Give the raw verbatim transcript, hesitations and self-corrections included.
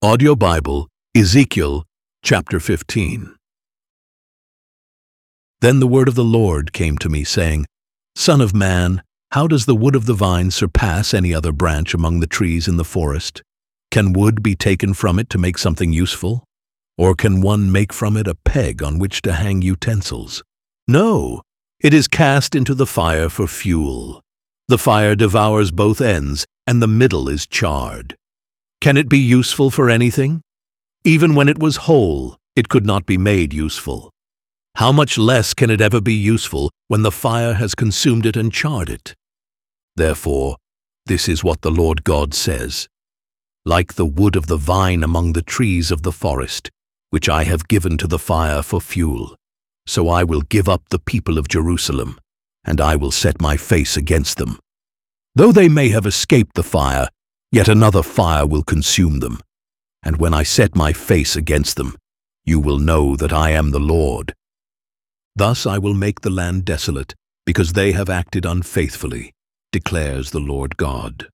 Audio Bible, Ezekiel chapter fifteen. Then the word of the Lord came to me, saying, Son of man, how does the wood of the vine surpass any other branch among the trees in the forest? Can wood be taken from it to make something useful? Or can one make from it a peg on which to hang utensils? No, it is cast into the fire for fuel. The fire devours both ends, and the middle is charred. Can it be useful for anything? Even when it was whole, it could not be made useful. How much less can it ever be useful when the fire has consumed it and charred it? Therefore, this is what the Lord God says. Like the wood of the vine among the trees of the forest, which I have given to the fire for fuel, so I will give up the people of Jerusalem, and I will set my face against them. Though they may have escaped the fire, yet another fire will consume them. And when I set my face against them, you will know that I am the Lord. Thus I will make the land desolate, because they have acted unfaithfully, declares the Lord God.